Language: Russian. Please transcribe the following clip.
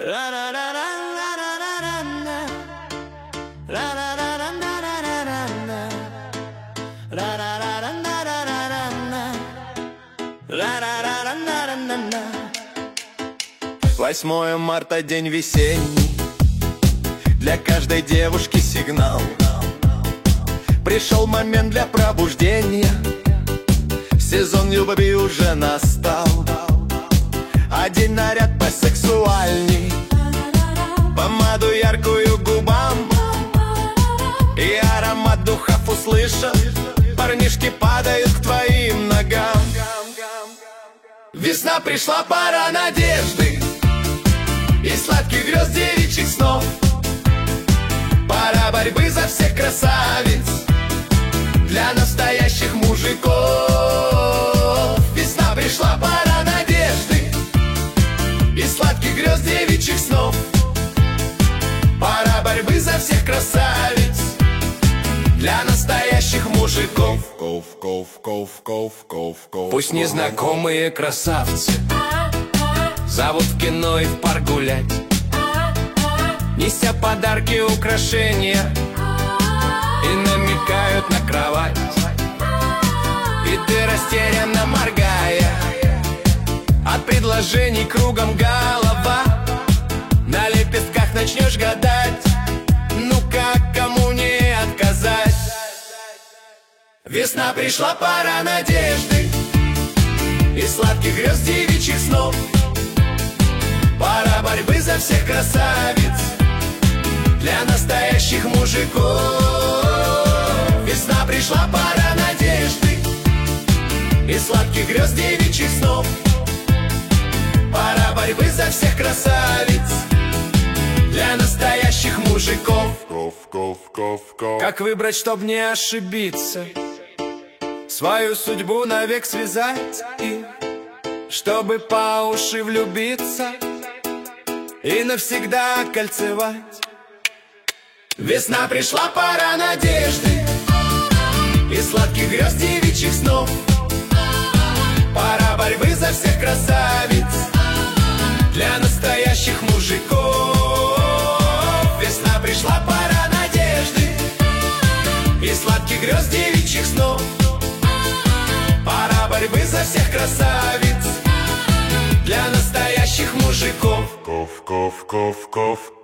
Восьмое марта, день весенний, для каждой девушки сигнал. Пришел момент для пробуждения, сезон любви уже настал. Одень наряд посексуальней, помаду яркую губам, и аромат духов услышав, парнишки падают к твоим ногам. Весна пришла, пора надежды и сладких грез девичьих снов. Пора борьбы за всех красавиц, для настоящих мужиков. Весна пришла, пора надежды и сладких грез девичьих снов. Пора борьбы за всех красавиц, для настоящих мужиков. Пусть незнакомые красавцы зовут в кино и в парк гулять, неся подарки, украшения, и намекают на кровать. И ты, растерянно моргая, от предложений кругом голова, на лепестках начнешь гадать, ну как, кому не отказать. Весна пришла, пора надежды и сладких грез девичьих снов. Пора борьбы за всех красавиц, для настоящих мужиков. Весна пришла, пора надежды и сладких грез девичьих снов. Пора борьбы за всех красавиц, для настоящих мужиков. Как выбрать, чтоб не ошибиться, свою судьбу навек связать, и чтобы по уши влюбиться и навсегда кольцевать. Весна пришла, пора надежды и сладких грез девичьих снов. Пора борьбы за всех красавиц, для настоящих мужиков. Весна пришла, пора надежды и сладких грез девичьих снов. Пора борьбы за всех красавиц, для настоящих мужиков.